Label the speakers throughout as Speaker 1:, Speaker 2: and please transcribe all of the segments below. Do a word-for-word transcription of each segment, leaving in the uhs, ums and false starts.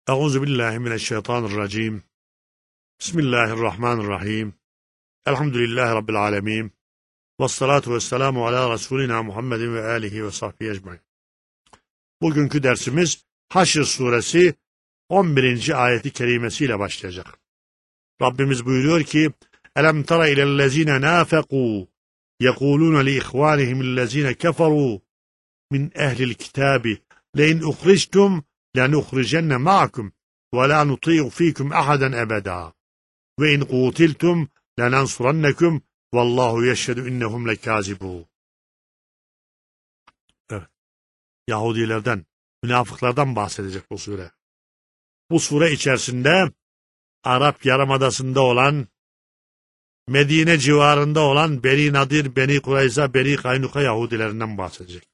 Speaker 1: Euzu billahi mineşşeytanirracim. Bismillahirrahmanirrahim. Elhamdülillahi rabbil alamin. Ves salatu vesselamu ala Resulina Muhammedin ve alihi ve sahbihi ecmaîn. Bugünkü dersimiz Haşr suresi on birinci ayeti kerimesiyle başlayacak. Rabbimiz buyuruyor ki: "Elem tara ilellezine nafaqu yekulun li ihvanihimellezine keferu min ehlil kitabi lein ukhrijtum lenukhrijenne ma'akum ve la nuti'u fikum ahaden ebeda ve in qutiltum lenansurannekum vallahu yeşhedü innehum lekazibun." Evet. Yahudilerden, münafıklardan bahsedecek bu sure. Bu sure içerisinde Arap Yarımadası'nda olan, Medine civarında olan Beni Nadir, Beni Kurayza, Beni Kaynuka Yahudilerinden bahsedecek.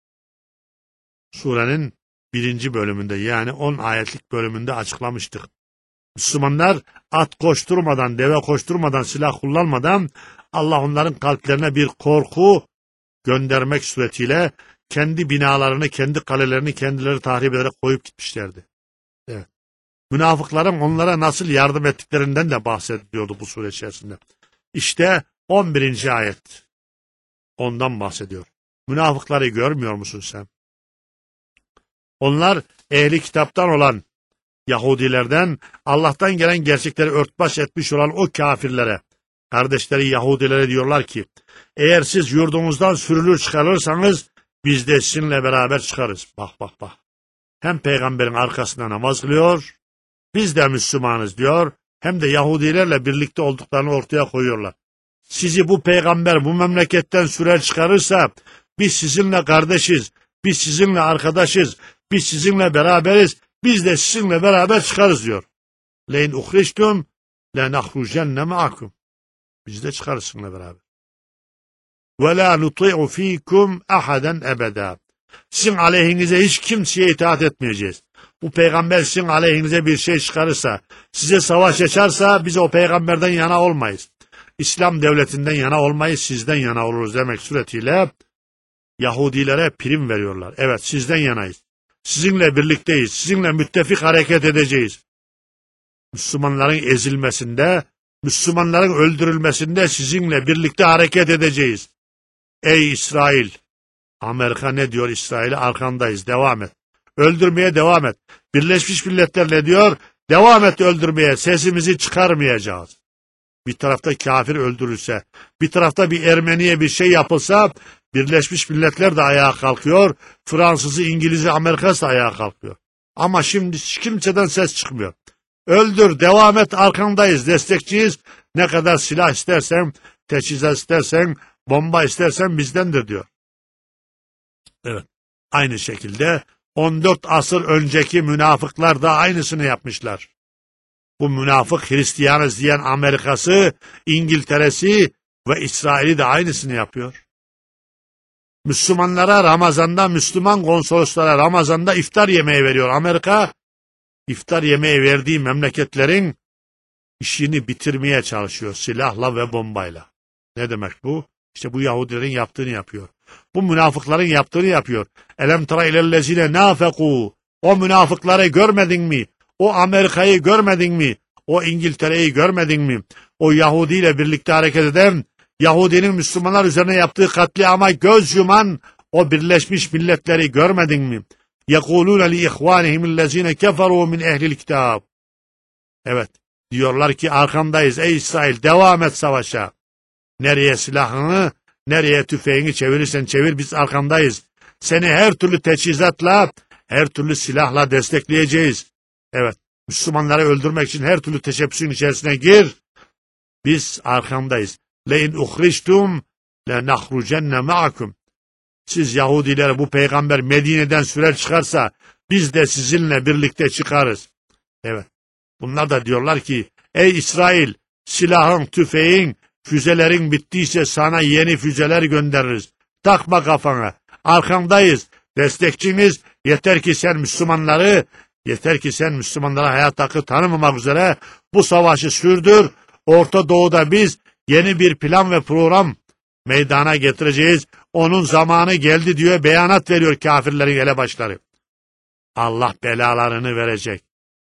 Speaker 1: Surenin birinci bölümünde, yani on ayetlik bölümünde açıklamıştık. Müslümanlar at koşturmadan, deve koşturmadan, silah kullanmadan Allah onların kalplerine bir korku göndermek suretiyle kendi binalarını, kendi kalelerini kendileri tahrip ederek koyup gitmişlerdi. Evet. Münafıkların onlara nasıl yardım ettiklerinden de bahsediliyordu bu sure içerisinde. İşte on birinci ayet ondan bahsediyor. Münafıkları görmüyor musun sen? Onlar ehli kitaptan olan Yahudilerden, Allah'tan gelen gerçekleri örtbaş etmiş olan o kafirlere, kardeşleri Yahudilere diyorlar ki: eğer siz yurdumuzdan sürülür çıkarırsanız biz de sizinle beraber çıkarız. Bak bak bak. Hem peygamberin arkasında namaz kılıyor, biz de Müslümanız diyor, hem de Yahudilerle birlikte olduklarını ortaya koyuyorlar. Sizi bu peygamber bu memleketten sürer çıkarırsa biz sizinle kardeşiz, biz sizinle arkadaşız, biz sizinle beraberiz, biz de sizinle beraber çıkarız diyor. Leyn uhriştum lenahrucenne ma'akum. Biz de çıkarız sizinle beraber. Ve la nuti'u fikum ahaden ebeda. Sizin aleyhinize hiç kimseye itaat etmeyeceğiz. Bu peygamber sizin aleyhinize bir şey çıkarırsa, size savaş açarsa biz o peygamberden yana olmayız. İslam devletinden yana olmayız, sizden yana oluruz demek suretiyle Yahudilere prim veriyorlar. Evet, sizden yanayız. Sizinle birlikteyiz. Sizinle müttefik hareket edeceğiz. Müslümanların ezilmesinde, Müslümanların öldürülmesinde sizinle birlikte hareket edeceğiz. Ey İsrail! Amerika ne diyor İsrail'e? Arkandayız. Devam et. Öldürmeye devam et. Birleşmiş Milletler ne diyor? Devam et öldürmeye. Sesimizi çıkarmayacağız. Bir tarafta kafir öldürülse, bir tarafta bir Ermeniye bir şey yapılsa, Birleşmiş Milletler de ayağa kalkıyor, Fransız'ı, İngiliz'i, Amerika'sı da ayağa kalkıyor. Ama şimdi kimseden ses çıkmıyor. Öldür, devam et, arkandayız, destekçiyiz. Ne kadar silah istersen, teçhizat istersen, bomba istersen bizdendir diyor. Evet, aynı şekilde on dört asır önceki münafıklar da aynısını yapmışlar. Bu münafık Hristiyanız diyen Amerika'sı, İngiltere'si ve İsrail'i de aynısını yapıyor. Müslümanlara Ramazan'da, Müslüman konsoloslara Ramazan'da iftar yemeği veriyor. Amerika, iftar yemeği verdiği memleketlerin işini bitirmeye çalışıyor silahla ve bombayla. Ne demek bu? İşte bu Yahudilerin yaptığını yapıyor. Bu münafıkların yaptığını yapıyor. Elem tara ilellezine nafeku. O münafıkları görmedin mi? O Amerika'yı görmedin mi? O İngiltere'yi görmedin mi? O Yahudi ile birlikte hareket eden, Yahudinin Müslümanlar üzerine yaptığı katliama göz yuman o Birleşmiş Milletleri görmedin mi? يَقُولُونَ لِإِخْوَانِهِمِ الَّذ۪ينَ كَفَرُوا مِنْ اَهْلِ الْكِتَابِ. Evet, diyorlar ki arkandayız ey İsrail, devam et savaşa. Nereye silahını, nereye tüfeğini çevirirsen çevir, biz arkandayız. Seni her türlü teçhizatla, her türlü silahla destekleyeceğiz. Evet, Müslümanları öldürmek için her türlü teşebbüsün içerisine gir. Biz arkandayız. Lein uhriştum lenahrucenne ma'akum. Siz Yahudiler bu peygamber Medine'den sürer çıkarsa biz de sizinle birlikte çıkarız. Evet. Bunlar da diyorlar ki ey İsrail, silahın, tüfeğin, füzelerin bittiyse sana yeni füzeler göndeririz. Takma kafana. Arkandayız. Destekçiniz, yeter ki sen Müslümanları, yeter ki sen Müslümanlara hayat hakkı tanımamak üzere bu savaşı sürdür. Orta Doğu'da biz yeni bir plan ve program meydana getireceğiz. Onun zamanı geldi diyor, beyanat veriyor kafirlerin elebaşları. Allah belalarını verecek.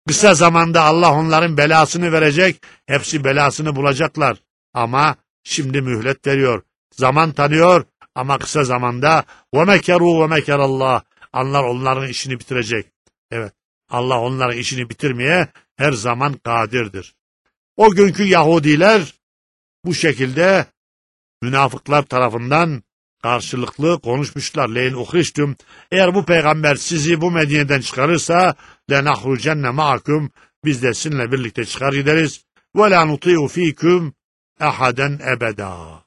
Speaker 1: Kısa zamanda Allah onların belasını verecek, hepsi belasını bulacaklar. Ama şimdi mühlet veriyor, zaman tanıyor ama kısa zamanda وَمَكَرُوا وَمَكَرَ اللّٰهِ Allah onların işini bitirecek. Evet, Allah onların işini bitirmeye her zaman kadirdir. O günkü Yahudiler bu şekilde münafıklar tarafından karşılıklı konuşmuşlar. Leyn uhriştüm. Eğer bu peygamber sizi bu Medine'den çıkarırsa lenahrucenne ma'akum. Biz de sizinle birlikte çıkar gideriz. Ve la nuti'u fikum ehaden ebeda.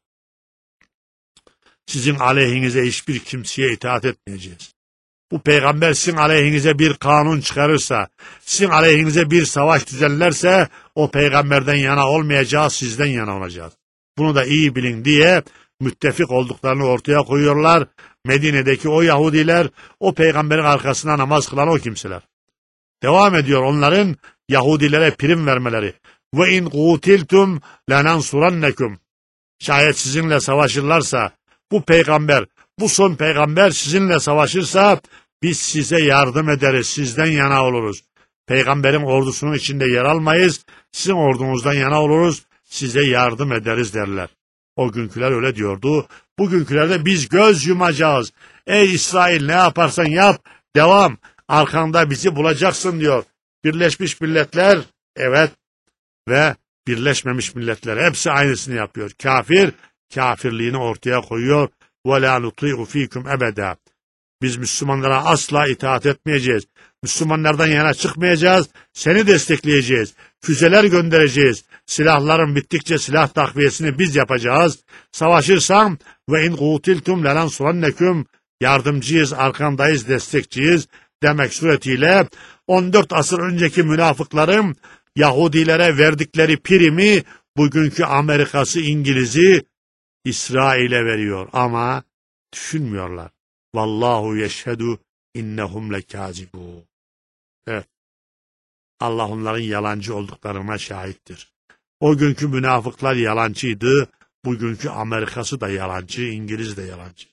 Speaker 1: Sizin aleyhinize hiçbir kimseye itaat etmeyeceğiz. Bu peygamber sizin aleyhinize bir kanun çıkarırsa, sizin aleyhinize bir savaş düzenlerse o peygamberden yana olmayacağız, sizden yana olacağız. Bunu da iyi bilin diye müttefik olduklarını ortaya koyuyorlar. Medine'deki o Yahudiler, o peygamberin arkasına namaz kılan o kimseler. Devam ediyor onların Yahudilere prim vermeleri. Ve in kutiltum lenansurannekum. Şayet sizinle savaşırlarsa, bu peygamber, bu son peygamber sizinle savaşırsa biz size yardım ederiz, sizden yana oluruz. Peygamberin ordusunun içinde yer almayız, sizin ordunuzdan yana oluruz, size yardım ederiz derler. O günküler öyle diyordu. Bugünkülerde biz göz yumacağız. Ey İsrail ne yaparsan yap, devam, arkanda bizi bulacaksın diyor. Birleşmiş Milletler, evet, ve Birleşmemiş Milletler hepsi aynısını yapıyor. Kafir, kafirliğini ortaya koyuyor. وَلَا نُطِيعُ ف۪يكُمْ ebeda. Biz Müslümanlara asla itaat etmeyeceğiz. Müslümanlardan yana çıkmayacağız. Seni destekleyeceğiz. Füzeler göndereceğiz. Silahların bittikçe silah takviyesini biz yapacağız. Savaşırsam ve in kutiltum lenansurannekum. Yardımcıyız, arkandayız, destekçiyiz demek suretiyle on dört asır önceki münafıkların Yahudilere verdikleri primi bugünkü Amerika'sı, İngiliz'i İsrail'e veriyor ama düşünmüyorlar. Vallahu yeşhedü innehum lekâzibûn. Evet. Allah onların yalancı olduklarına şahittir. O günkü münafıklar yalancıydı. Bugünkü Amerika'sı da yalancı, İngiliz de yalancı.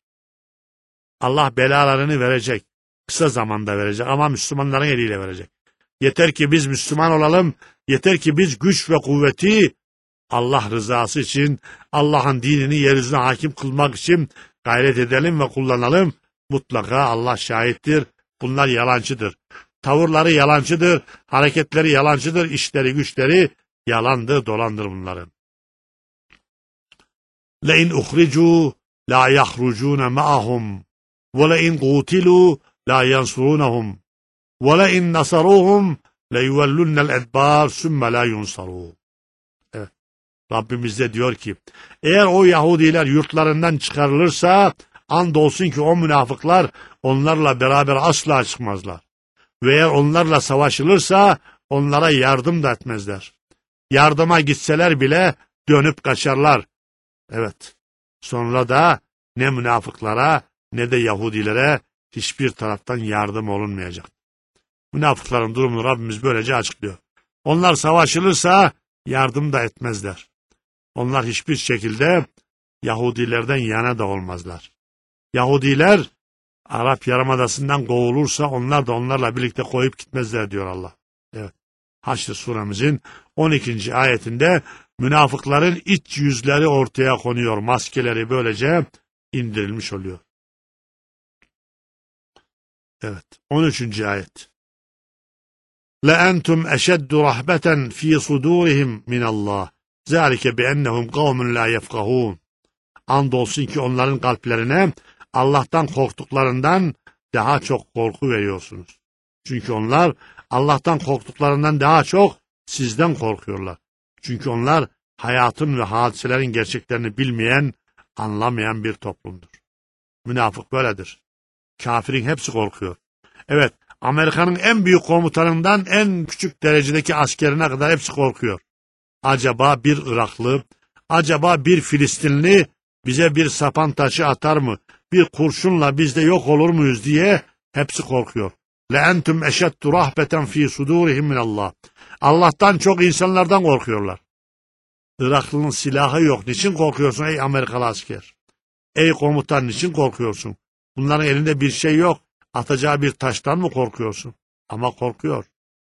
Speaker 1: Allah belalarını verecek. Kısa zamanda verecek ama Müslümanların eliyle verecek. Yeter ki biz Müslüman olalım. Yeter ki biz güç ve kuvveti Allah rızası için, Allah'ın dinini yeryüzüne hakim kılmak için gayret edelim ve kullanalım. Mutlaka Allah şahittir. Bunlar yalancıdır. Tavırları yalancıdır, hareketleri yalancıdır, işleri güçleri yalandır, dolandır bunların. لَاِنْ اُخْرِجُوا لَا يَخْرُجُونَ مَعَهُمْ وَلَاِنْ قُوتِلُوا لَا يَنْصُرُونَهُمْ وَلَاِنْ نَصَرُوهُمْ لَيُوَلُّنَّ الْاَدْبَارِ سُمَّ لَا يُنْصَرُونَ. Evet. Rabbimiz de diyor ki, eğer o Yahudiler yurtlarından çıkarılırsa, andolsun ki o münafıklar onlarla beraber asla çıkmazlar. Ve eğer onlarla savaşılırsa onlara yardım da etmezler. Yardıma gitseler bile dönüp kaçarlar. Evet. Sonra da ne münafıklara ne de Yahudilere hiçbir taraftan yardım olunmayacak. Münafıkların durumunu Rabbimiz böylece açıklıyor. Onlar savaşılırsa yardım da etmezler. Onlar hiçbir şekilde Yahudilerden yana da olmazlar. Yahudiler Arap Yarımadası'ndan kovulursa onlar da onlarla birlikte koyup gitmezler diyor Allah. Evet. Haşr suremizin on ikinci ayetinde münafıkların iç yüzleri ortaya konuyor. Maskeleri böylece indirilmiş oluyor. Evet. on üçüncü ayet. لَاَنْتُمْ اَشَدُّ رَحْبَةً ف۪ي صُدُورِهِمْ مِنَ اللّٰهِ ذَٰلِكَ بِأَنَّهُمْ قَوْمٌ لَا يَفْقَهُونَ. Andolsun ki onların kalplerine Allah'tan korktuklarından daha çok korku veriyorsunuz. Çünkü onlar Allah'tan korktuklarından daha çok sizden korkuyorlar. Çünkü onlar hayatın ve hadiselerin gerçeklerini bilmeyen, anlamayan bir toplumdur. Münafık böyledir. Kafirin hepsi korkuyor. Evet, Amerika'nın en büyük komutanından en küçük derecedeki askerine kadar hepsi korkuyor. Acaba bir Iraklı, acaba bir Filistinli bize bir sapan taşı atar mı? Bir kurşunla biz de yok olur muyuz diye hepsi korkuyor. لَاَنْتُمْ اَشَدُّ رَحْبَةً ف۪ي صُدُورِهِمْ مِنَ اللّٰهِ. Allah'tan çok insanlardan korkuyorlar. Iraklı'nın silahı yok. Niçin korkuyorsun ey Amerikalı asker? Ey komutan niçin korkuyorsun? Bunların elinde bir şey yok. Atacağı bir taştan mı korkuyorsun? Ama korkuyor.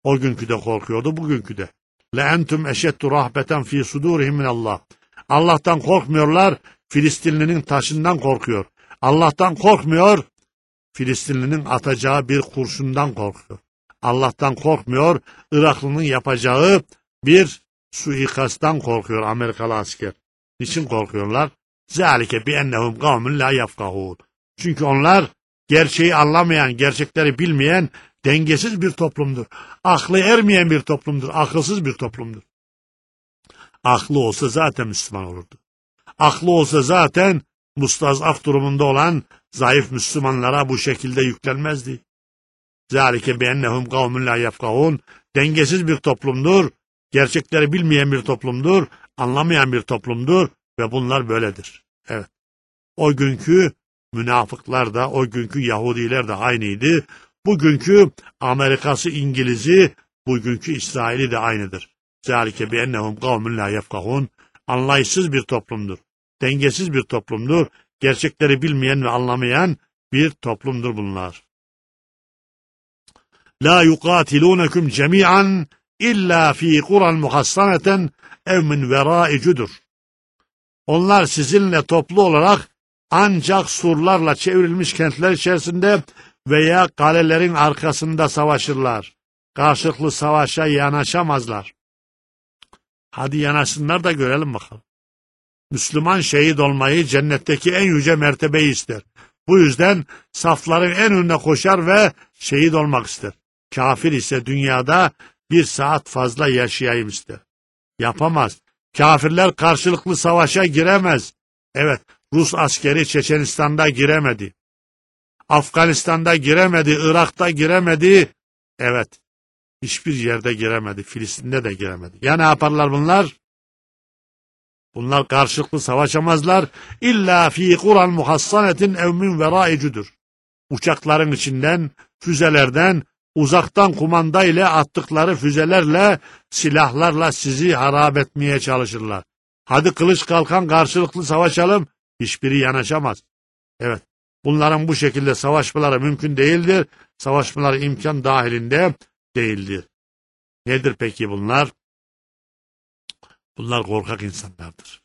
Speaker 1: O günkü de korkuyordu, bugünkü de. Le entum eşeddu rahbeten fi sudurihim minallah. Allah'tan korkmuyorlar, Filistinlinin taşından korkuyor. Allah'tan korkmuyor, Filistinlinin atacağı bir kurşundan korkuyor. Allah'tan korkmuyor, Iraklı'nın yapacağı bir suikasttan korkuyor Amerikalı asker. Niçin korkuyorlar? Zalike bi ennehum kavmun la yefkahun. Çünkü onlar gerçeği anlamayan, gerçekleri bilmeyen, dengesiz bir toplumdur. Aklı ermeyen bir toplumdur, akılsız bir toplumdur. Aklı olsa zaten Müslüman olurdu. Aklı olsa zaten mustazaf durumunda olan zayıf Müslümanlara bu şekilde yüklenmezdi. Zalike bi ennehum kavmun la yefkahun. Dengesiz bir toplumdur, gerçekleri bilmeyen bir toplumdur, anlamayan bir toplumdur ve bunlar böyledir. Evet. O günkü münafıklar da, o günkü Yahudiler de aynıydı. Bugünkü Amerikası, İngiliz'i, bugünkü İsrail'i de aynıdır. Zalike bi ennehum kavmun la yefkahun. Anlayışsız bir toplumdur. Dengesiz bir toplumdur. Gerçekleri bilmeyen ve anlamayan bir toplumdur bunlar. La yuqatilunekum cemi'an illa fi quran muhassaneten ev min vera'i cudur. Onlar sizinle toplu olarak ancak surlarla çevrilmiş kentler içerisinde veya kalelerin arkasında savaşırlar. Karşılıklı savaşa yanaşamazlar. Hadi yanaşsınlar da görelim bakalım. Müslüman şehit olmayı, cennetteki en yüce mertebeyi ister. Bu yüzden safların en önüne koşar ve şehit olmak ister. Kafir ise dünyada bir saat fazla yaşayayım ister. Yapamaz. Kafirler karşılıklı savaşa giremez. Evet, Rus askeri Çeçenistan'da giremedi. Afganistan'da giremedi, Irak'ta giremedi. Evet, hiçbir yerde giremedi, Filistin'de de giremedi. Ya ne yaparlar bunlar? Bunlar karşılıklı savaşamazlar. İlla fi Kur'an muhassanetin ev min veraicudur. Uçakların içinden, füzelerden, uzaktan kumanda ile attıkları füzelerle, silahlarla sizi harap etmeye çalışırlar. Hadi kılıç kalkan karşılıklı savaşalım. Hiçbiri yanaşamaz. Evet, bunların bu şekilde savaşmaları mümkün değildir. Savaşmaları imkan dahilinde değildir. Nedir peki bunlar? Bunlar korkak insanlardır.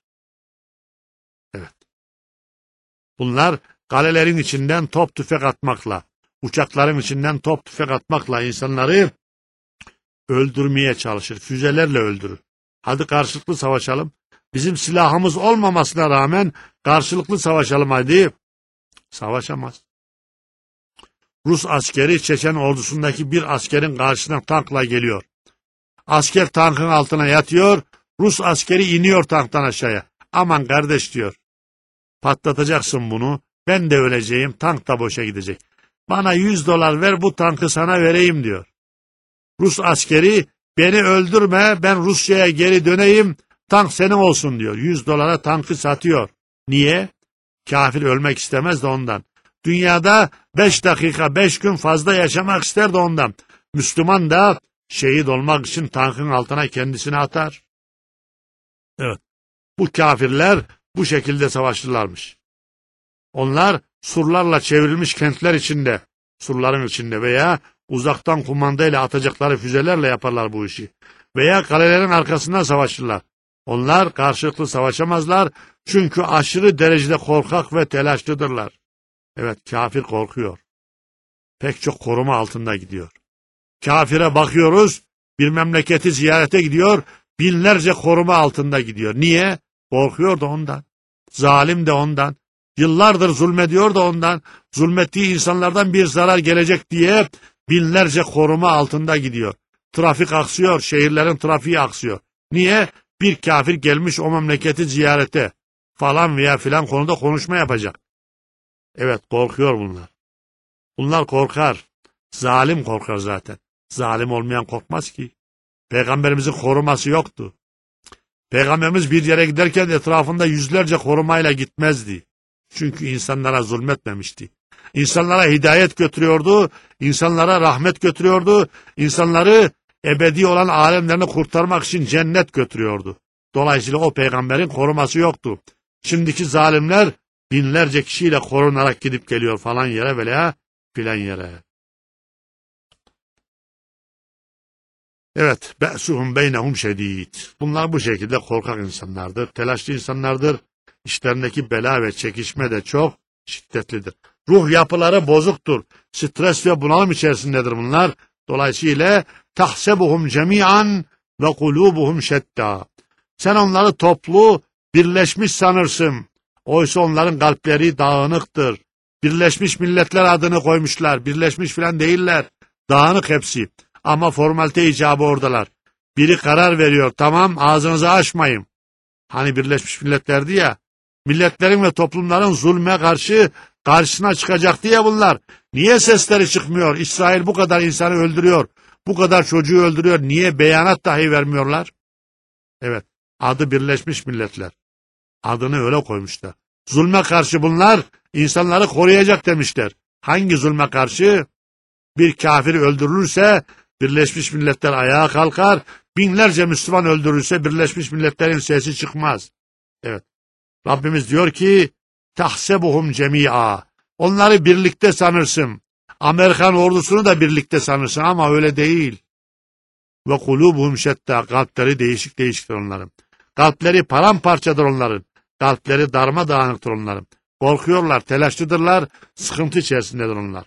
Speaker 1: Evet. Bunlar kalelerin içinden top tüfek atmakla, uçakların içinden top tüfek atmakla insanları öldürmeye çalışır. Füzelerle öldürür. Hadi karşılıklı savaşalım. Bizim silahımız olmamasına rağmen karşılıklı savaşalım hadi. Savaşamaz. Rus askeri Çeçen ordusundaki bir askerin karşısına tankla geliyor. Asker tankın altına yatıyor. Rus askeri iniyor tanktan aşağıya. Aman kardeş diyor. Patlatacaksın bunu. Ben de öleceğim. Tank da boşa gidecek. Bana yüz dolar ver, bu tankı sana vereyim diyor. Rus askeri beni öldürme, ben Rusya'ya geri döneyim, tank senin olsun diyor. yüz dolara tankı satıyor. Niye? Kafir ölmek istemez de ondan. Dünyada beş dakika, beş gün fazla yaşamak ister de ondan. Müslüman da şehit olmak için tankın altına kendisini atar. Evet. Bu kafirler bu şekilde savaştılarmış. Onlar surlarla çevrilmiş kentler içinde, surların içinde veya uzaktan kumandayla atacakları füzelerle yaparlar bu işi. Veya kalelerin arkasından savaşırlar. Onlar karşılıklı savaşamazlar çünkü aşırı derecede korkak ve telaşlıdırlar. Evet, kafir korkuyor. Pek çok koruma altında gidiyor. Kafire bakıyoruz, bir memleketi ziyarete gidiyor, binlerce koruma altında gidiyor. Niye? Korkuyor da ondan. Zalim de ondan. Yıllardır zulmediyor da ondan. Zulmettiği insanlardan bir zarar gelecek diye binlerce koruma altında gidiyor. Trafik aksıyor, şehirlerin trafiği aksıyor. Niye? Bir kafir gelmiş o memleketi ziyarete falan veya filan konuda konuşma yapacak. Evet, korkuyor bunlar. Bunlar korkar. Zalim korkar zaten. Zalim olmayan korkmaz ki. Peygamberimizin koruması yoktu. Peygamberimiz bir yere giderken etrafında yüzlerce korumayla gitmezdi. Çünkü insanlara zulmetmemişti. İnsanlara hidayet götürüyordu, insanlara rahmet götürüyordu, insanları ebedi olan alemlerini kurtarmak için cennet götürüyordu. Dolayısıyla o peygamberin koruması yoktu. Şimdiki zalimler binlerce kişiyle korunarak gidip geliyor falan yere veya filan yere. Evet, be'suhum beynehum şedid. Bunlar bu şekilde korkak insanlardır, telaşlı insanlardır. İşlerindeki bela ve çekişme de çok şiddetlidir. Ruh yapıları bozuktur. Stres ve bunalım içerisindedir bunlar. Dolayısıyla tahsebuhum cemian ve kulubuhum şetta. Sen onları toplu, birleşmiş sanırsın. Oysa onların kalpleri dağınıktır. Birleşmiş Milletler adını koymuşlar. Birleşmiş filan değiller. Dağınık hepsi. Ama formalite icabı oradalar. Biri karar veriyor. Tamam, ağzınızı açmayın. Hani Birleşmiş Milletler'di ya. Milletlerin ve toplumların zulme karşı karşısına çıkacaktı ya bunlar. Niye sesleri çıkmıyor? İsrail bu kadar insanı öldürüyor. Bu kadar çocuğu öldürüyor. Niye beyanat dahi vermiyorlar? Evet. Adı Birleşmiş Milletler. Adını öyle koymuşlar. Zulme karşı bunlar insanları koruyacak demişler. Hangi zulme karşı? Bir kafir öldürülürse Birleşmiş Milletler ayağa kalkar. Binlerce Müslüman öldürülse Birleşmiş Milletler'in sesi çıkmaz. Evet. Rabbimiz diyor ki tahsebuhum cemi'a. Onları birlikte sanırsın. Amerikan ordusunu da birlikte sanırsın ama öyle değil. Ve kulubuhum şetta. Kalpleri değişik değişiktir onların. Kalpleri paramparçadır onların. Kalpleri darmadağınıktır onların. Korkuyorlar, telaşlıdırlar, sıkıntı içerisindedir onlar.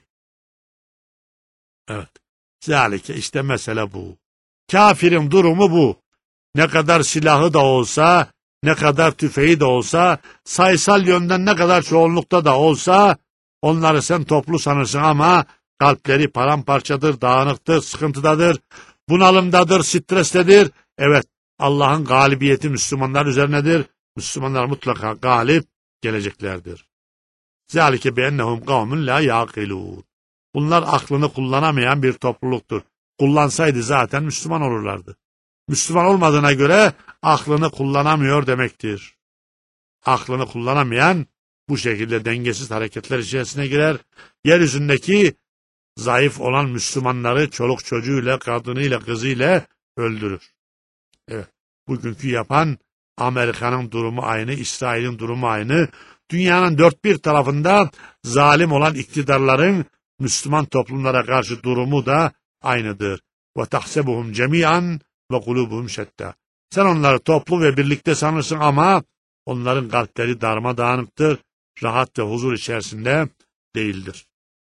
Speaker 1: Evet. Zalike işte mesele bu. Kafirin durumu bu. Ne kadar silahı da olsa, ne kadar tüfeği de olsa, sayısal yönden ne kadar çoğunlukta da olsa, onları sen toplu sanırsın ama kalpleri paramparçadır, dağınıktır, sıkıntıdadır, bunalımdadır, strestedir. Evet, Allah'ın galibiyeti Müslümanlar üzerinedir. Müslümanlar mutlaka galip geleceklerdir. Zalike beennehum kavmun la yaqilun. Bunlar aklını kullanamayan bir topluluktur. Kullansaydı zaten Müslüman olurlardı. Müslüman olmadığına göre aklını kullanamıyor demektir. Aklını kullanamayan bu şekilde dengesiz hareketler içerisine girer. Yeryüzündeki zayıf olan Müslümanları çoluk çocuğuyla, kadınıyla, kızıyla öldürür. Evet, bugünkü yapan Amerika'nın durumu aynı, İsrail'in durumu aynı. Dünyanın dört bir tarafında zalim olan iktidarların Müslüman toplumlara karşı durumu da aynıdır. Ve tahsebuhum cemian ve kulubuhum şetta. Sen onları toplu ve birlikte sanırsın ama onların kalpleri darmadağınıktır, rahat ve huzur içerisinde değildir.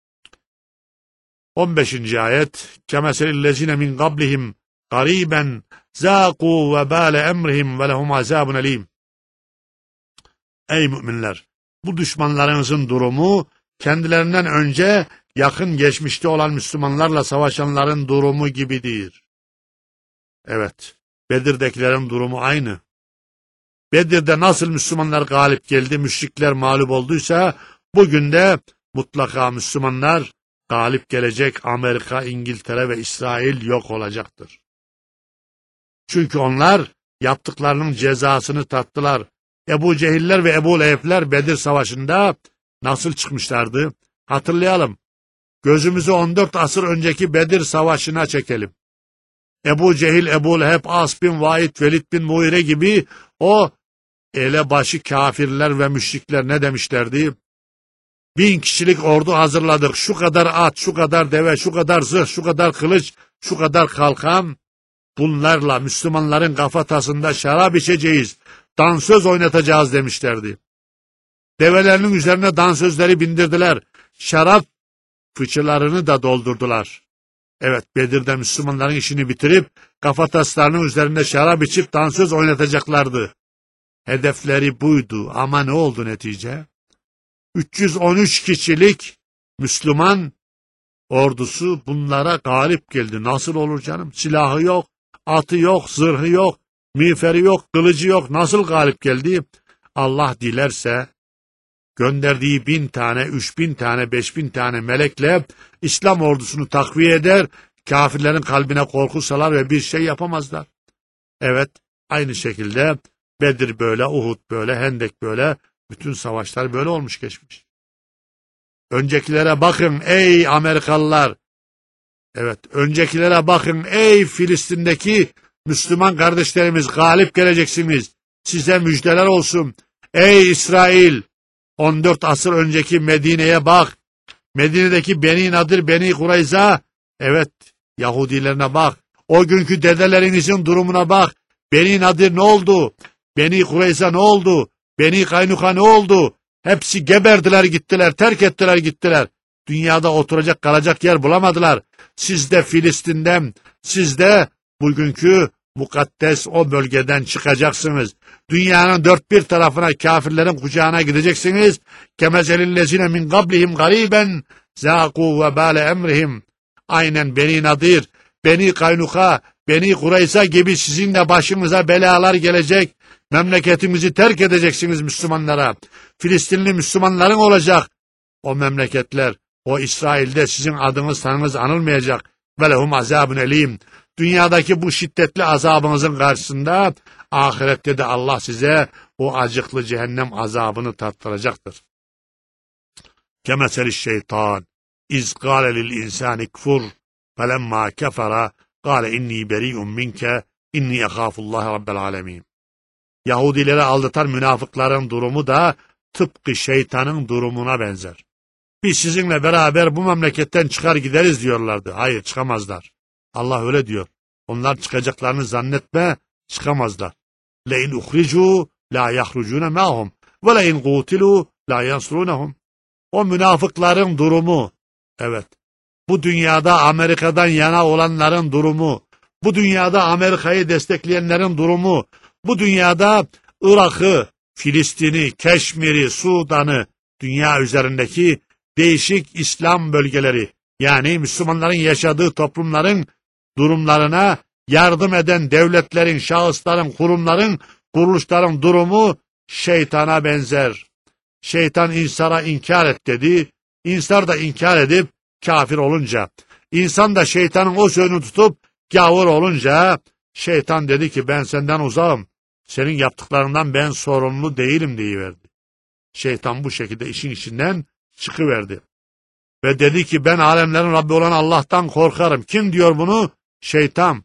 Speaker 1: on beşinci ayet. Kemeselillezine min qablihim qariben zaqu ve bale emrihim ve lehum azabun elim. Ey müminler! Bu düşmanlarınızın durumu kendilerinden önce yakın geçmişte olan Müslümanlarla savaşanların durumu gibidir. Evet, Bedir'dekilerin durumu aynı. Bedir'de nasıl Müslümanlar galip geldi, müşrikler mağlup olduysa, bugün de mutlaka Müslümanlar galip gelecek, Amerika, İngiltere ve İsrail yok olacaktır. Çünkü onlar yaptıklarının cezasını tattılar. Ebu Cehiller ve Ebu Leheb'ler Bedir Savaşı'nda nasıl çıkmışlardı? Hatırlayalım. Gözümüzü on dört asır önceki Bedir Savaşı'na çekelim. Ebu Cehil, Ebu Leheb, As bin Vaid, Velid bin Muire gibi o elebaşı kafirler ve müşrikler ne demişlerdi? Bin kişilik ordu hazırladık. Şu kadar at, şu kadar deve, şu kadar zırh, şu kadar kılıç, şu kadar kalkan. Bunlarla Müslümanların kafatasında şarap içeceğiz, dansöz oynatacağız demişlerdi. Develerinin üzerine dansözleri bindirdiler. Şarap fıçılarını da doldurdular. Evet, Bedir'de Müslümanların işini bitirip kafataslarının üzerinde şarap içip dansöz oynatacaklardı. Hedefleri buydu ama ne oldu netice? üç yüz on üç kişilik Müslüman ordusu bunlara galip geldi. Nasıl olur canım? Silahı yok, atı yok, zırhı yok, miğferi yok, kılıcı yok. Nasıl galip geldi? Allah dilerse gönderdiği bin tane, üç bin tane, beş bin tane melekle İslam ordusunu takviye eder, kafirlerin kalbine korku salar ve bir şey yapamazlar. Evet, aynı şekilde Bedir böyle, Uhud böyle, Hendek böyle, bütün savaşlar böyle olmuş geçmiş. Öncekilere bakın ey Amerikalılar. Evet, öncekilere bakın ey Filistin'deki Müslüman kardeşlerimiz, galip geleceksiniz. Size müjdeler olsun. Ey İsrail, on dört asır önceki Medine'ye bak. Medine'deki Beni Nadir, Beni Kurayza, evet Yahudilerine bak. O günkü dedelerinizin durumuna bak. Beni Nadir ne oldu? Beni Kureyza ne oldu? Beni Kaynuka ne oldu? Hepsi geberdiler gittiler, terk ettiler gittiler. Dünyada oturacak kalacak yer bulamadılar. Siz de Filistin'den, siz de bugünkü mukaddes o bölgeden çıkacaksınız. Dünyanın dört bir tarafına kafirlerin kucağına gideceksiniz. Kemezelillezine min qablihim gariben zâkû ve bâle emrihim. Aynen Beni Nadir, Beni Kaynuka, Beni Kureyza gibi sizin de başınıza belalar gelecek. Memleketimizi terk edeceksiniz Müslümanlara. Filistinli Müslümanların olacak. O memleketler, o İsrail'de sizin adınız sanınız anılmayacak. Ve lehum azabun elim. Dünyadaki bu şiddetli azabınızın karşısında ahirette de Allah size o acıklı cehennem azabını tattıracaktır. Kemeseli şeytan iz gâle lil insâni kfur felemmâ kefera gâle inni beri'un minke inni yekâfullâhe rabbel âlemîn. Yahudileri aldatan münafıkların durumu da tıpkı şeytanın durumuna benzer. Biz sizinle beraber bu memleketten çıkar gideriz diyorlardı. Hayır, çıkamazlar. Allah öyle diyor. Onlar çıkacaklarını zannetme, çıkamazlar. لَاِنْ اُخْرِجُوا لَا يَخْرُجُونَ مَاهُمْ وَلَاِنْ قُوتِلُوا لَا يَنْصُرُونَهُمْ. O münafıkların durumu, evet, bu dünyada Amerika'dan yana olanların durumu, bu dünyada Amerika'yı destekleyenlerin durumu, bu dünyada Irak'ı, Filistin'i, Keşmir'i, Sudan'ı, dünya üzerindeki değişik İslam bölgeleri, yani Müslümanların yaşadığı toplumların durumlarına yardım eden devletlerin, şahısların, kurumların, kuruluşların durumu şeytana benzer. Şeytan insana inkar et dedi, insan da inkar edip kafir olunca, insan da şeytanın o sözünü tutup gavur olunca, şeytan dedi ki ben senden uzağım, senin yaptıklarından ben sorumlu değilim deyiverdi. Şeytan bu şekilde işin içinden çıkıverdi. Ve dedi ki ben alemlerin Rabbi olan Allah'tan korkarım. Kim diyor bunu? Şeytan.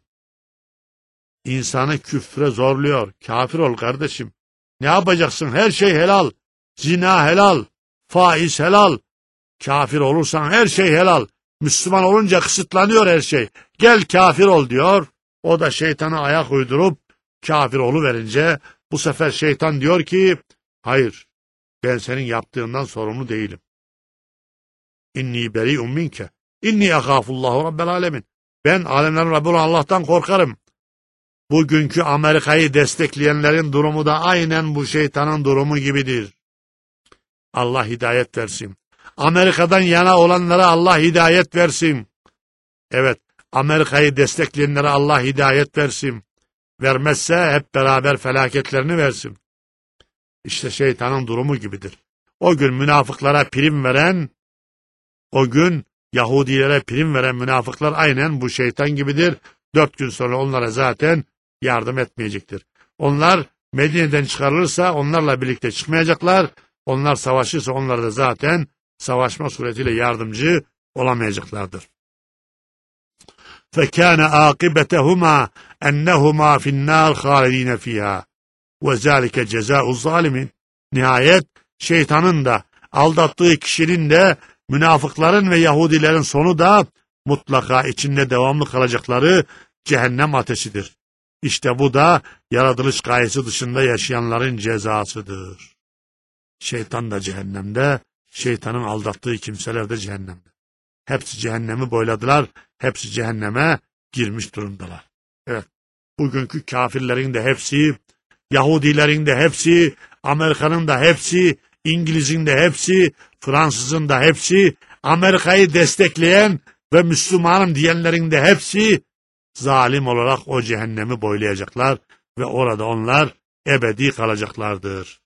Speaker 1: İnsanı küfre zorluyor. Kafir ol kardeşim. Ne yapacaksın? Her şey helal. Zina helal. Faiz helal. Kafir olursan her şey helal. Müslüman olunca kısıtlanıyor her şey. Gel kafir ol diyor. O da şeytana ayak uydurup kafir oluverince bu sefer şeytan diyor ki hayır, ben senin yaptığından sorumlu değilim. İnni beri'un minke. İnni yekâfullâhu rabbel âlemin. Ben alemlerin Rabbi olan Allah'tan korkarım. Bugünkü Amerika'yı destekleyenlerin durumu da aynen bu şeytanın durumu gibidir. Allah hidayet versin. Amerika'dan yana olanlara Allah hidayet versin. Evet, Amerika'yı destekleyenlere Allah hidayet versin. Vermezse hep beraber felaketlerini versin. İşte şeytanın durumu gibidir. O gün münafıklara prim veren, o gün Yahudilere prim veren münafıklar aynen bu şeytan gibidir. Dört gün sonra onlara zaten yardım etmeyecektir. Onlar Medine'den çıkarılırsa onlarla birlikte çıkmayacaklar. Onlar savaşırsa onlar da zaten savaşma suretiyle yardımcı olamayacaklardır. فَكَانَ عَاقِبَتَهُمَا اَنَّهُمَا فِي النَّارِ خَالِد۪ينَ ف۪يهَا وَذَٰلِكَ جَزَاءُ الظَّالِمِينَ. Nihayet şeytanın da aldattığı kişinin de münafıkların ve Yahudilerin sonu da mutlaka içinde devamlı kalacakları cehennem ateşidir. İşte bu da yaratılış gayesi dışında yaşayanların cezasıdır. Şeytan da cehennemde, şeytanın aldattığı kimseler de cehennemde. Hepsi cehennemi boyladılar, hepsi cehenneme girmiş durumdalar. Evet, bugünkü kafirlerin de hepsi, Yahudilerin de hepsi, Amerika'nın da hepsi, İngiliz'in de hepsi, Fransız'ın da hepsi, Amerika'yı destekleyen ve Müslümanım diyenlerin de hepsi zalim olarak o cehennemi boylayacaklar ve orada onlar ebedi kalacaklardır.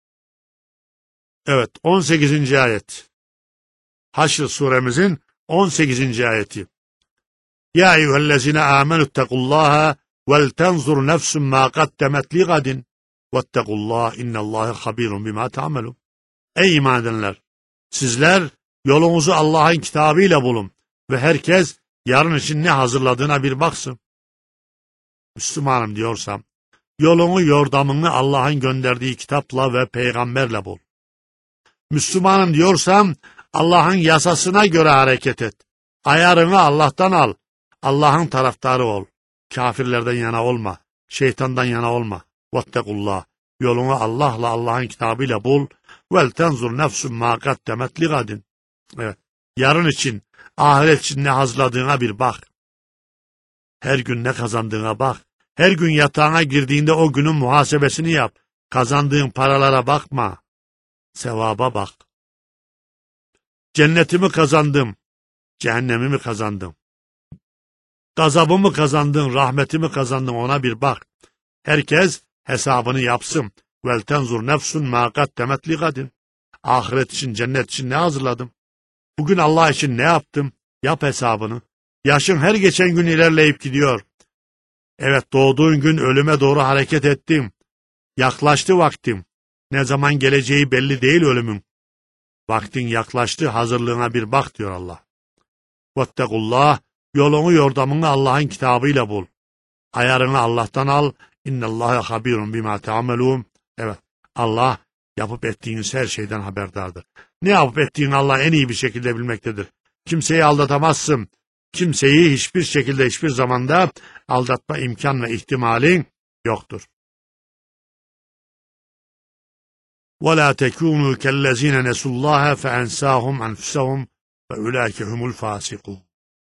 Speaker 1: Evet, on sekizinci ayet. Haşr suremizin on sekizinci ayeti. Ya eyyühellezine amenüttekullaha vel tenzur nefsün ma kaddemet li gadin vettekullah innallâhe habirun bima ta'melun. Ey iman edenler! Sizler yolunuzu Allah'ın kitabıyla bulun ve herkes yarın için ne hazırladığına bir baksın. Müslümanım diyorsam, yolunu yordamını Allah'ın gönderdiği kitapla ve peygamberle bul. Müslümanım diyorsam, Allah'ın yasasına göre hareket et. Ayarını Allah'tan al. Allah'ın taraftarı ol. Kafirlerden yana olma. Şeytandan yana olma. Vettekullah. Yolunu Allah'la, Allah'ın kitabıyla bul. Vel tenzur nefsun ma kaddemet li gadin. Evet. Yarın için, ahiret için ne hazırladığına bir bak. Her gün ne kazandığına bak. Her gün yatağına girdiğinde o günün muhasebesini yap. Kazandığın paralara bakma. Sevaba bak. Cennetimi kazandım. Cehennemi kazandım? Gazabımı kazandın, rahmetimi kazandın, ona bir bak. Herkes hesabını yapsın. Vel tenzur nefsun ma kaddemet li gadin. Ahiret için, cennet için ne hazırladım? Bugün Allah için ne yaptım? Yap hesabını. Yaşın her geçen gün ilerleyip gidiyor. Evet, doğduğun gün ölüme doğru hareket ettim. Yaklaştı vaktim. Ne zaman geleceği belli değil ölümün. Vaktin yaklaştı, hazırlığına bir bak diyor Allah. Vettekullah, yolunu yordamını Allah'ın kitabıyla bul. Ayarını Allah'tan al. İnnallâhe habirun bimâ te'amelûn. Evet, Allah yapıp ettiğiniz her şeyden haberdardır. Ne yapıp ettiğini Allah en iyi bir şekilde bilmektedir. Kimseyi aldatamazsın. Kimseyi hiçbir şekilde, hiçbir zamanda aldatma imkan ve ihtimalin yoktur. وَلَا تَكُونُوا كَالَّذ۪ينَ نَسُوا اللّٰهَ فَاَنْسَاهُمْ أَنْفُسَهُمْ وَاُولَٰئِكَ هُمُ الْفَاسِقُونَ.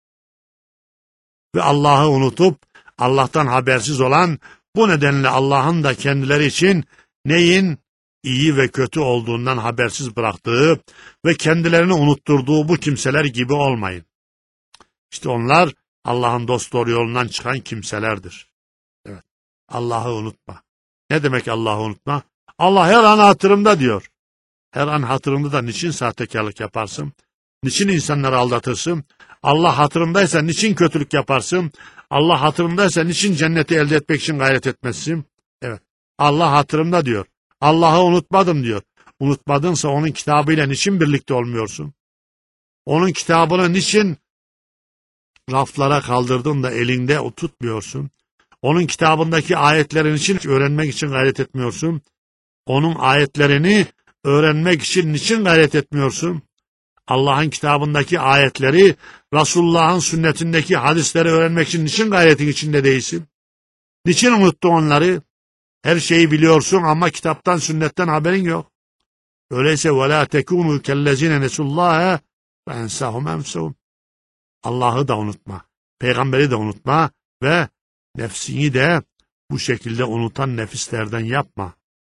Speaker 1: Ve Allah'ı unutup Allah'tan habersiz olan, bu nedenle Allah'ın da kendileri için neyin iyi ve kötü olduğundan habersiz bıraktığı ve kendilerini unutturduğu bu kimseler gibi olmayın. İşte onlar Allah'ın dosdoğru yolundan çıkan kimselerdir. Evet. Allah'ı unutma. Ne demek Allah'ı unutma? Allah her an hatırımda diyor. Her an hatırımda da niçin sahtekarlık yaparsın? Niçin insanları aldatırsın? Allah hatırındaysa niçin kötülük yaparsın? Allah hatırındaysa niçin cenneti elde etmek için gayret etmezsin? Evet. Allah hatırımda diyor. Allah'ı unutmadım diyor. Unutmadınsa onun kitabıyla niçin birlikte olmuyorsun? Onun kitabını niçin raflara kaldırdın da elinde tutmuyorsun? Onun kitabındaki ayetlerin için öğrenmek için gayret etmiyorsun? Onun ayetlerini öğrenmek için niçin gayret etmiyorsun? Allah'ın kitabındaki ayetleri, Resulullah'ın sünnetindeki hadisleri öğrenmek için niçin gayretin içinde değilsin? Niçin unuttun onları? Her şeyi biliyorsun ama kitaptan, sünnetten haberin yok. Öyleyse وَلَا تَكُونُوا كَالَّذ۪ينَ نَسُوا اللّٰهَ فَاَنْسَاهُمْ اَنْفُسَهُمْ. Allah'ı da unutma, peygamberi de unutma ve nefsini de bu şekilde unutan nefislerden yapma.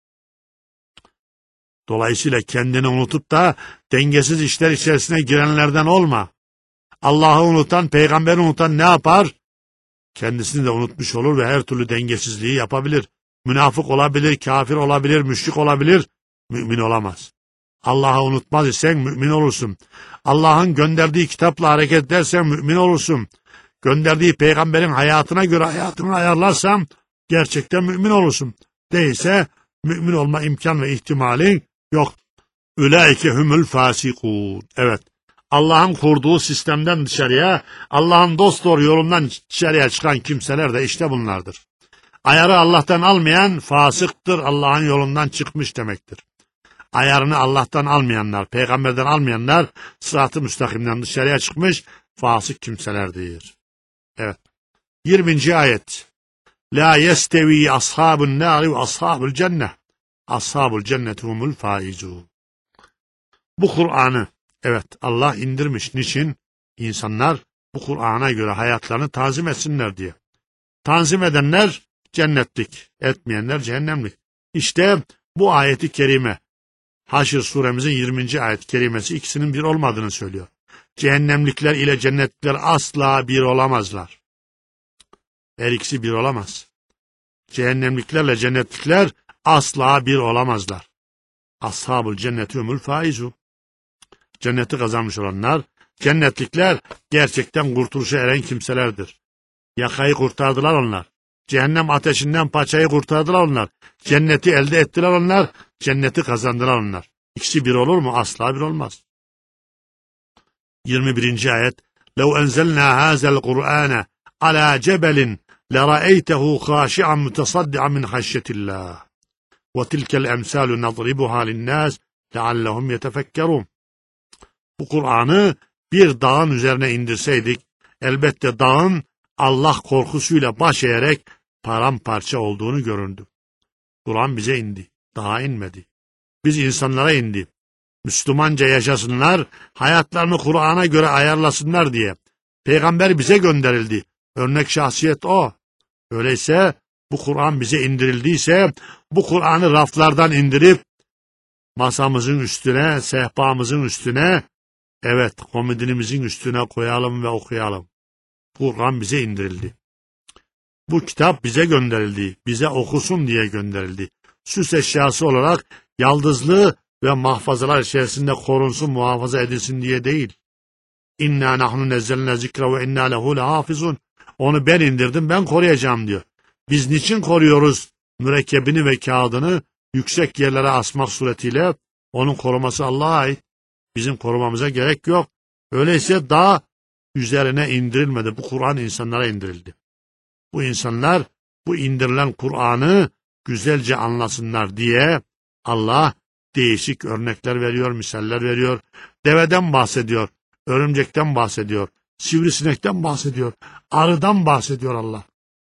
Speaker 1: Dolayısıyla kendini unutup da dengesiz işler içerisine girenlerden olma. Allah'ı unutan, peygamberi unutan ne yapar? Kendisini de unutmuş olur ve her türlü dengesizliği yapabilir. Münafık olabilir, kafir olabilir, müşrik olabilir, mümin olamaz. Allah'ı unutmaz isen mümin olursun. Allah'ın gönderdiği kitapla hareket edersen mümin olursun. Gönderdiği peygamberin hayatına göre hayatını ayarlarsan gerçekten mümin olursun. Değilse mümin olma imkan ve ihtimalin yok. Ülaike humul fasikun. Evet. Allah'ın kurduğu sistemden dışarıya, Allah'ın dosdoğru yolundan dışarıya çıkan kimseler de işte bunlardır. Ayarı Allah'tan almayan fasıktır, Allah'ın yolundan çıkmış demektir. Ayarını Allah'tan almayanlar, peygamberden almayanlar sırat-ı müstakimden dışarıya çıkmış fasık kimselerdir. Evet. yirminci ayet. La yestevi ashabun nari ve ashabul cenneh. Ashabul cennet humul faizun. Bu Kur'an'ı, evet, Allah indirmiş. Niçin? İnsanlar bu Kur'an'a göre hayatlarını tanzim etsinler diye. Tanzim edenler cennetlik, etmeyenler cehennemlik. İşte bu ayeti kerime, Haşr suremizin yirminci ayet kerimesi ikisinin bir olmadığını söylüyor. Cehennemlikler ile cennetlikler asla bir olamazlar. Her ikisi bir olamaz. Cehennemliklerle cennetlikler asla bir olamazlar. Ashabul cenneti humul faizu. Cenneti kazanmış olanlar, cennetlikler gerçekten kurtuluşa eren kimselerdir. Yakayı kurtardılar onlar. Cehennem ateşinden paçayı kurtardılar onlar. Cenneti elde ettiler onlar. Cenneti kazandılar onlar. İkisi bir olur mu? Asla bir olmaz. yirmi birinci ayet. لَوْ أَنْزَلْنَا هَذَا الْقُرْآنَ عَلَى جَبَلٍ لَرَأَيْتَهُ خَاشِعًا مُتَصَدِّعًا مِنْ خَشْيَةِ اللّٰهِ وَتِلْكَ الْاَمْثَالُ نَضْرِبُهَا لِلنَّاسِ لَعَلَّهُمْ يَتَفَكَّرُونَ. Bu Kur'an'ı bir dağın üzerine indirseydik, elbette dağın Allah korkusuyla baş eğerek paramparça olduğunu göründü. Kur'an bize indi, daha inmedi. Biz insanlara indi. Müslümanca yaşasınlar, hayatlarını Kur'an'a göre ayarlasınlar diye. Peygamber bize gönderildi. Örnek şahsiyet o. Öyleyse bu Kur'an bize indirildiyse, bu Kur'an'ı raflardan indirip masamızın üstüne, sehpamızın üstüne, evet komodinimizin üstüne koyalım ve okuyalım. Kur'an bize indirildi. Bu kitap bize gönderildi, bize okusun diye gönderildi. Süs eşyası olarak yaldızlı ve mahfazalar içerisinde korunsun, muhafaza edilsin diye değil. İnna nahnu nezzelne zikra ve inna lehu lehafizun. Onu ben indirdim, ben koruyacağım diyor. Biz niçin koruyoruz mürekkebini ve kağıdını? Yüksek yerlere asmak suretiyle onun koruması Allah'a ait. Bizim korumamıza gerek yok. Öyleyse daha üzerine indirilmedi. Bu Kur'an insanlara indirildi. Bu insanlar bu indirilen Kur'an'ı güzelce anlasınlar diye Allah değişik örnekler veriyor, misaller veriyor. Deveden bahsediyor, örümcekten bahsediyor, sivrisinekten bahsediyor, arıdan bahsediyor Allah.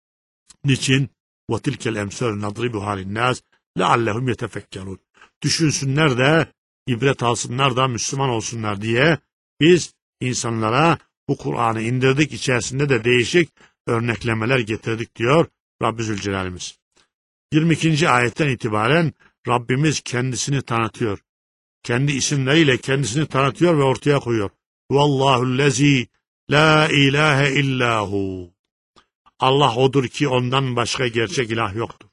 Speaker 1: Niçin? وَتِلْكَ الْاَمْسَرُ نَضْرِبُهَا لِلنَّاسِ لَعَلَّهُمْ يَتَفَكَّرُونَ. Düşünsünler de, ibret alsınlar da Müslüman olsunlar diye biz insanlara bu Kur'an'ı indirdik, içerisinde de değişik örneklemeler getirdik diyor Rabbi Zülcelal'imiz. yirmi ikinci ayetten itibaren Rabbimiz kendisini tanıtıyor. Kendi isimleriyle kendisini tanıtıyor ve ortaya koyuyor. Vallahu'llezî la ilahe illahu. Allah odur ki ondan başka gerçek ilah yoktur.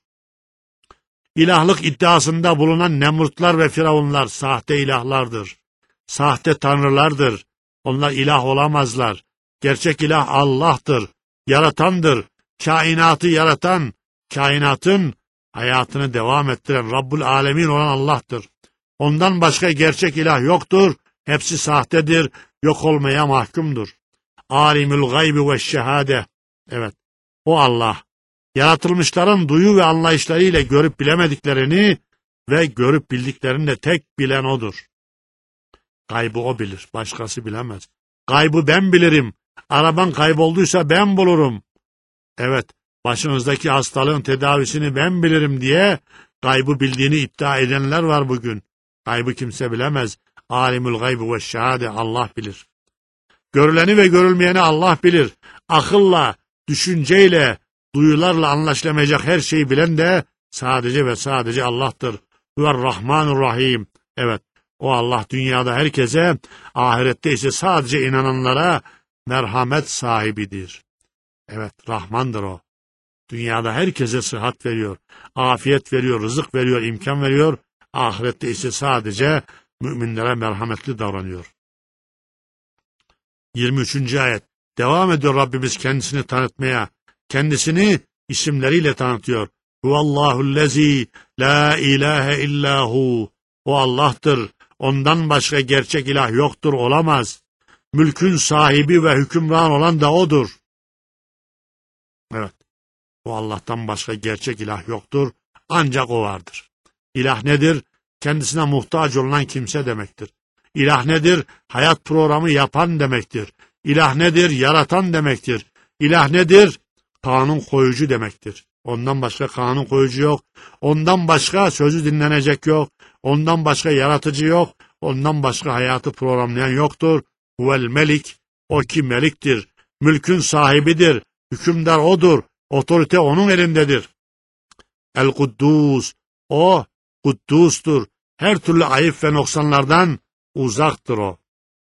Speaker 1: İlahlık iddiasında bulunan Nemrutlar ve Firavunlar sahte ilahlardır. Sahte tanrılardır. Onlar ilah olamazlar. Gerçek ilah Allah'tır. Yaratandır. Kainatı yaratan, kainatın hayatını devam ettiren Rabbul Alemin olan Allah'tır. Ondan başka gerçek ilah yoktur. Hepsi sahtedir. Yok olmaya mahkumdur. Alimul gaybi ve şehade. Evet. O Allah, yaratılmışların duyu ve anlayışlarıyla görüp bilemediklerini ve görüp bildiklerini de tek bilen O'dur. Gaybı O bilir, başkası bilemez. Gaybı ben bilirim, araban kaybolduysa ben bulurum. Evet, başınızdaki hastalığın tedavisini ben bilirim diye gaybı bildiğini iddia edenler var bugün. Gaybı kimse bilemez. Alimul gaybi ve şehade, Allah bilir. Görüleni ve görülmeyeni Allah bilir. Akılla, düşünceyle, duyularla anlaşılamayacak her şeyi bilen de sadece ve sadece Allah'tır. Huverrahmanurrahim. Evet, o Allah dünyada herkese, ahirette ise sadece inananlara merhamet sahibidir. Evet, Rahmandır o. Dünyada herkese sıhhat veriyor, afiyet veriyor, rızık veriyor, imkan veriyor. Ahirette ise sadece müminlere merhametli davranıyor. yirmi üçüncü ayet. Devam ediyor Rabbimiz kendisini tanıtmaya. Kendisini isimleriyle tanıtıyor. Huvallahu'llezî la ilahe illahu. O Allah'tır. Ondan başka gerçek ilah yoktur, olamaz. Mülkün sahibi ve hükümran olan da O'dur. Evet. O Allah'tan başka gerçek ilah yoktur. Ancak O vardır. İlah nedir? Kendisine muhtaç olunan kimse demektir. İlah nedir? Hayat programı yapan demektir. İlah nedir? Yaratan demektir. İlah nedir? Kanun koyucu demektir. Ondan başka kanun koyucu yok. Ondan başka sözü dinlenecek yok. Ondan başka yaratıcı yok. Ondan başka hayatı programlayan yoktur. Huvel melik. O ki meliktir. Mülkün sahibidir. Hükümdar O'dur. Otorite O'nun elindedir. El Kuddus. O Kuddustur. Her türlü ayıp ve noksanlardan uzaktır O.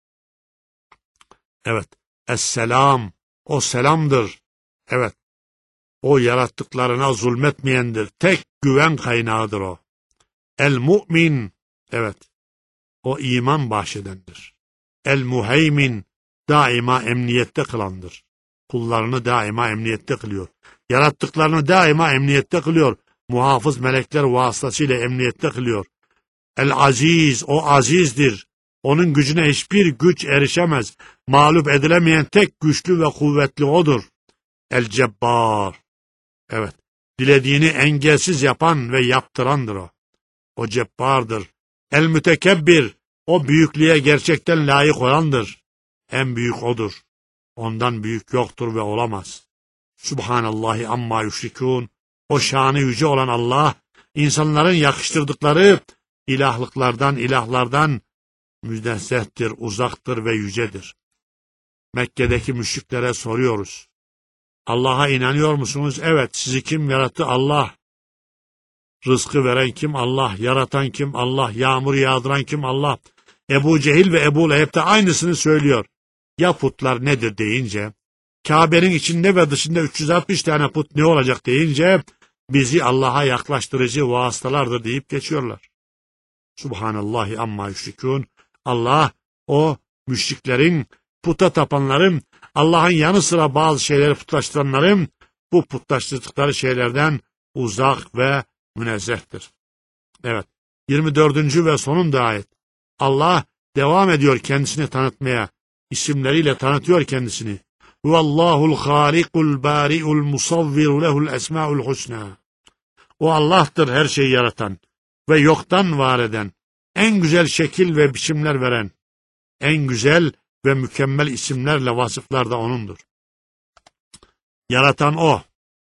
Speaker 1: Evet. Es-selam. O selamdır. Evet. O yarattıklarına zulmetmeyendir. Tek güven kaynağıdır O. El-mu'min. Evet. O iman bahşedendir. El-muheymin. Daima emniyette kılandır. Kullarını daima emniyette kılıyor. Yarattıklarını daima emniyette kılıyor. Muhafız melekler vasıtasıyla emniyette kılıyor. El-aziz. O azizdir. Onun gücüne hiçbir güç erişemez. Mağlup edilemeyen tek güçlü ve kuvvetli O'dur. El-cebbar. Evet. Dilediğini engelsiz yapan ve yaptırandır O. O cebbardır. El-mütekebbir. O büyüklüğe gerçekten layık olandır. En büyük O'dur. Ondan büyük yoktur ve olamaz. Subhanallahi amma yüşrikûn. O şanı yüce olan Allah, insanların yakıştırdıkları ilahlıklardan, ilahlardan münezzehtir, uzaktır ve yücedir. Mekke'deki müşriklere soruyoruz. Allah'a inanıyor musunuz? Evet. Sizi kim yarattı? Allah. Rızkı veren kim? Allah. Yaratan kim? Allah. Yağmur yağdıran kim? Allah. Ebu Cehil ve Ebu Leheb de aynısını söylüyor. Ya putlar nedir deyince, Kabe'nin içinde ve dışında üç yüz altmış tane put ne olacak deyince, bizi Allah'a yaklaştırıcı vasıtalardır deyip geçiyorlar. Subhanallahi amma yüşrikûn. Allah, o müşriklerin, puta tapanların, Allah'ın yanı sıra bazı şeyleri putlaştıranların, bu putlaştırdıkları şeylerden uzak ve münezzehtir. Evet, yirmi dördüncü ve sonunda ayet. Allah devam ediyor kendisini tanıtmaya, isimleriyle tanıtıyor kendisini. Huvallahu'l hâlikul bâri'ul musavviru lehul esmâ'ul husnâ. O Allah'tır her şeyi yaratan ve yoktan var eden, en güzel şekil ve biçimler veren, en güzel ve mükemmel isimlerle vasıflar da O'nundur. Yaratan O.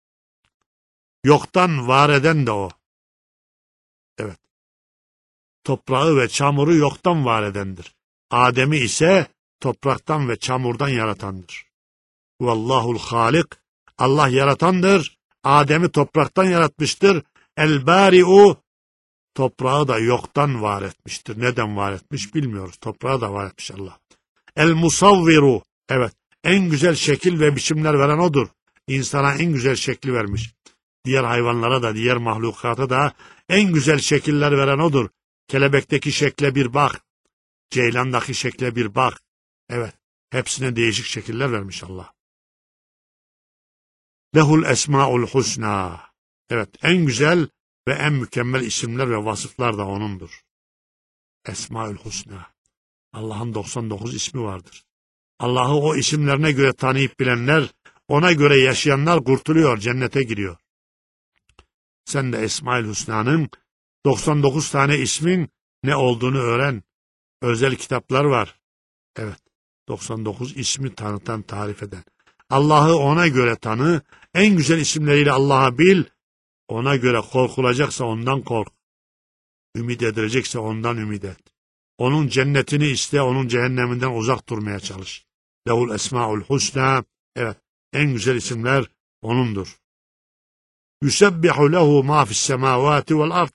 Speaker 1: Yoktan var eden de O. Evet. Toprağı ve çamuru yoktan var edendir. Adem'i ise topraktan ve çamurdan yaratandır. Vallahu'l hâlik. Allah yaratandır. Adem'i topraktan yaratmıştır. El-bâri'u. Toprağı da yoktan var etmiştir. Neden var etmiş bilmiyoruz. Toprağı da var etmiş Allah. El-musavviru. Evet. En güzel şekil ve biçimler veren O'dur. İnsana en güzel şekli vermiş. Diğer hayvanlara da, diğer mahlukata da en güzel şekiller veren O'dur. Kelebekteki şekle bir bak. Ceylandaki şekle bir bak. Evet. Hepsine değişik şekiller vermiş Allah. Lehul esma'ul husna. Evet. En güzel ve en mükemmel isimler ve vasıflar da O'nundur. Esmaül husna. Allah'ın doksan dokuz ismi vardır. Allah'ı o isimlerine göre tanıyıp bilenler, ona göre yaşayanlar kurtuluyor, cennete giriyor. Sen de Esmaül Hüsna'nın doksan dokuz tane ismin ne olduğunu öğren. Özel kitaplar var. Evet, doksan dokuz ismi tanıtan, tarif eden. Allah'ı ona göre tanı, en güzel isimleriyle Allah'ı bil, ona göre korkulacaksa ondan kork. Ümit edilecekse ondan ümit et. Onun cennetini iste, onun cehenneminden uzak durmaya çalış. Lehul esmaul husna. Evet, en güzel isimler O'nundur. Yusebbihu lehu ma fis semavati vel ard.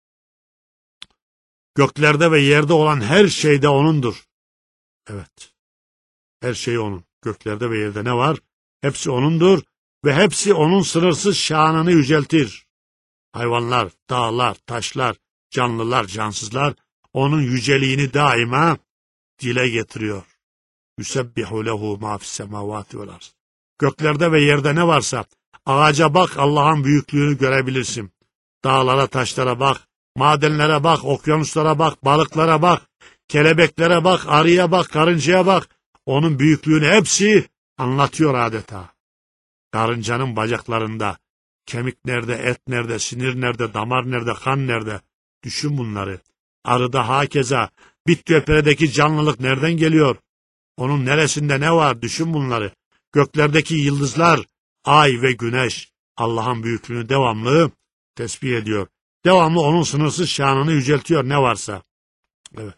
Speaker 1: Göklerde ve yerde olan her şey de O'nundur. Evet, her şey O'nun. Göklerde ve yerde ne var? Hepsi O'nundur ve hepsi O'nun sınırsız şanını yüceltir. Hayvanlar, dağlar, taşlar, canlılar, cansızlar O'nun yüceliğini daima dile getiriyor. Yusebbihu lehu ma fis semavati vel ard. Göklerde ve yerde ne varsa, ağaca bak, Allah'ın büyüklüğünü görebilirsin. Dağlara, taşlara bak, madenlere bak, okyanuslara bak, balıklara bak, kelebeklere bak, arıya bak, karıncaya bak. Onun büyüklüğünü hepsi anlatıyor adeta. Karıncanın bacaklarında, kemik nerede, et nerede, sinir nerede, damar nerede, kan nerede? Düşün bunları. Arıda hakeza, Bitköpere'deki canlılık nereden geliyor? Onun neresinde ne var? Düşün bunları. Göklerdeki yıldızlar, ay ve güneş Allah'ın büyüklüğünü devamlı tesbih ediyor. Devamlı onun sınırsız şanını yüceltiyor ne varsa. Evet.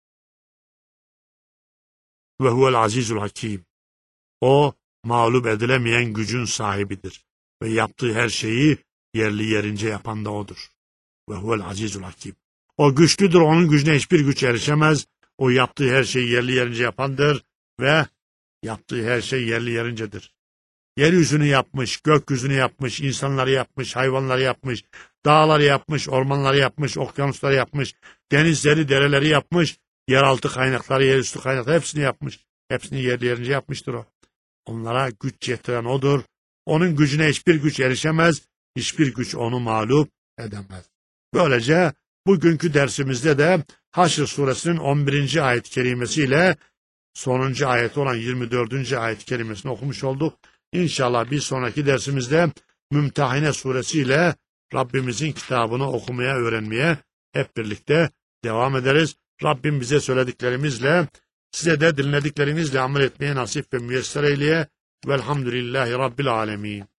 Speaker 1: Ve huvel azizul hakim. O mağlup edilemeyen gücün sahibidir. Ve yaptığı her şeyi yerli yerince yapan da O'dur. Ve huvel azizul hakim. O güçlüdür, onun gücüne hiçbir güç erişemez. O yaptığı her şeyi yerli yerince yapandır ve yaptığı her şey yerli yerincedir. Yeryüzünü yapmış, gökyüzünü yapmış, insanları yapmış, hayvanları yapmış, dağları yapmış, ormanları yapmış, okyanusları yapmış, denizleri, dereleri yapmış, yeraltı kaynakları, yerüstü kaynakları hepsini yapmış. Hepsini yerli yerince yapmıştır o. Onlara güç yetiren O'dur. Onun gücüne hiçbir güç erişemez, hiçbir güç onu mağlup edemez. Böylece bugünkü dersimizde de Haşr suresinin on birinci ayet-i kerimesiyle sonuncu ayet olan yirmi dördüncü ayet-i kerimesini okumuş olduk. İnşallah bir sonraki dersimizde Mümtehine suresiyle Rabbimizin kitabını okumaya, öğrenmeye hep birlikte devam ederiz. Rabbim bize söylediklerimizle, size de dinlediklerinizle amel etmeye nasip ve müyesser eyleye. Velhamdülillahi Rabbil alemin.